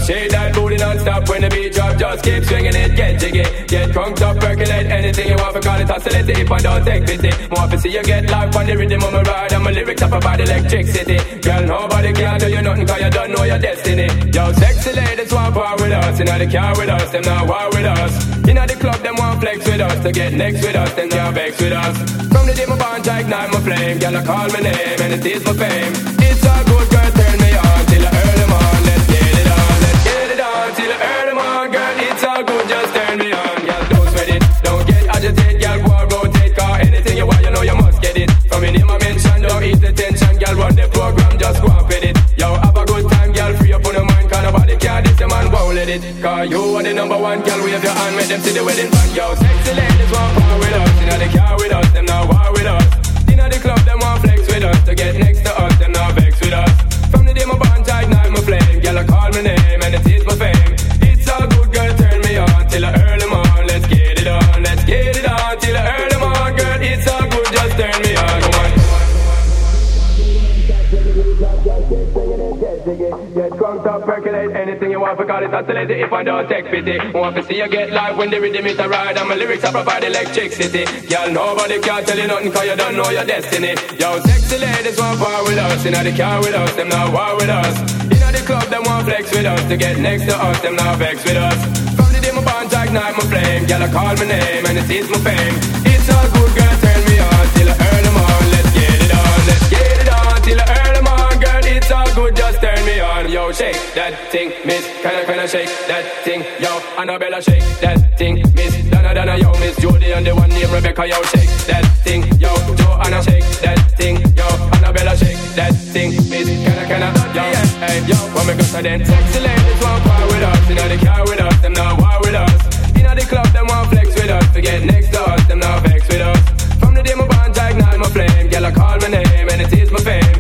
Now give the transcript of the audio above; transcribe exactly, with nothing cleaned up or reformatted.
shake that booty non-stop when the beat drop. Just keep swinging it, get jiggy. Get crunked up, percolate anything you want for call it oscillate it if I don't take pity. More to see you get live on the rhythm of my ride and my lyrics up about electricity. Girl, nobody can do you nothing cause you don't know your destiny. Yo, sexy ladies want war with us. Inna the car with us, them not war with us. Inna the club, them want flex with us. To get next with us, them not vex with us. From the day my bond, I ignite my flame. Girl, I call my name and it is my fame. It's a good girl, turn me on till I earn them on. Let's get it on, let's get it on till I earn them on. Girl, it's all good, just turn me on. Girl, don't sweat it, don't get agitated. Girl, go and rotate, cause anything you want, you know you must get it. From your name I mention, don't ease the tension. Girl, run the program, just go and fit it. Yo, have a good time, girl, free up on your mind. Cause nobody can diss your man, won't let it. Cause you are the number one, girl, wave your hand, make them see the wedding band. Yo, sexy ladies want power with us. Inna the car with us, them not war with us. Inna the club, them want flex with us. To get next to us, them not vex with us. From the day my bond, I ignite my flame. Girl, I call my name and it is my fame. It's all good, girl, turn me on till I earn them on. Let's get it on, let's get it on till I earn them on. Girl, it's all good, just turn me on. Come on. Get crunked up, percolate anything you want for call it oscillate if I don't take pity. Want to see you get live when the rhythm is a ride and my lyrics are provide electricity. Girl, nobody can tell you nothing cause you don't know your destiny. Yo, sexy ladies want war with us. Inna the car with us, them not war with us. Inna the club, them want flex with us. To get next to us, them not vex with us. From the day my bond, I ignite my flame. Girl, I call my name and it is my fame. It's all good, girl, turn me on till I earn them on. Let's get it on, let's get it on till I earn them on. Girl, it's all good, just turn me on. Yo, shake that thing, miss. Can I, can I shake that thing? Yo, Annabella, shake that thing, miss. Donna, Donna, yo, miss Judy and the one named Rebecca. Yo, shake that thing, yo, Joanna, shake that thing, yo, Annabella, shake that thing, miss. Can I, can I, yo, hey, yo, when we go to them sexy ladies want power with us. Inna the car with us, them not war with us. Inna the club, them want flex with us. To get next to us, them not vex with us. From the day my bond, I ignite my flame. Girl, I call my name and it is my fame.